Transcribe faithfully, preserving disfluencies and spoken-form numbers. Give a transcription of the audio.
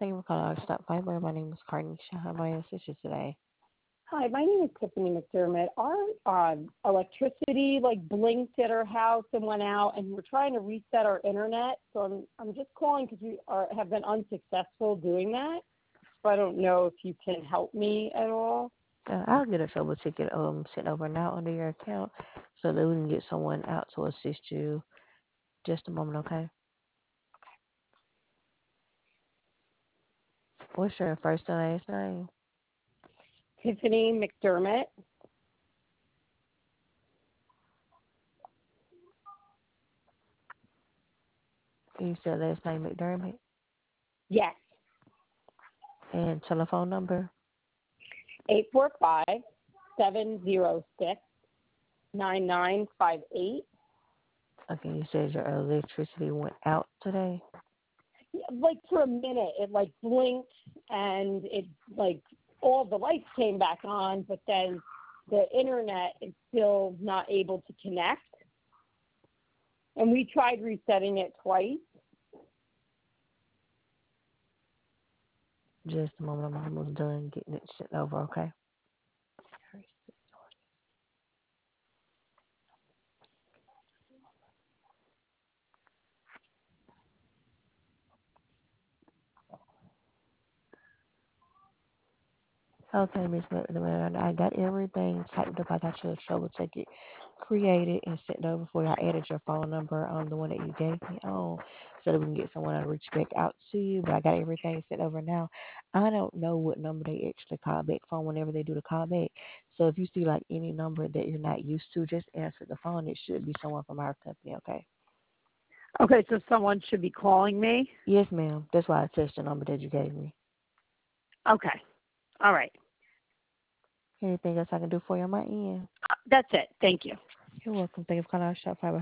Thank you for calling our Stop Fiber. My name is Carnisha. How may I assist you today? Hi, my name is Tiffany McDermott. Our um, electricity like blinked at our house and went out, and we're trying to reset our internet. So I'm I'm just calling because we are have been unsuccessful doing that. So I don't know if you can help me at all. Uh, I'll get a trouble ticket um sent over now under your account so that we can get someone out to assist you. Just a moment, okay? What's your first and last name? Tiffany McDermott. You said last name McDermott Yes, and telephone number. eight four five seven zero six nine nine five eight. Okay, you said your electricity went out today. Like for a minute, it like blinked and it like all the lights came back on, but then the internet is still not able to connect. And we tried resetting it twice. Just a moment, I'm almost done getting it sent over, okay? Okay, Miss McNamara, I got everything typed up. I got your trouble ticket created and sent over for you. I added your phone number on the one that you gave me on so that we can get someone to reach back out to you. But I got everything sent over now. I don't know what number they actually call back from whenever they do the call back. So if you see like any number that you're not used to, just answer the phone. It should be someone from our company, okay? Okay, so someone should be calling me. Yes, ma'am. That's why I touched the number that you gave me. Okay. All right. Anything else I can do for you on my end? Uh, That's it. Thank you. You're welcome. Thank you for calling our shop.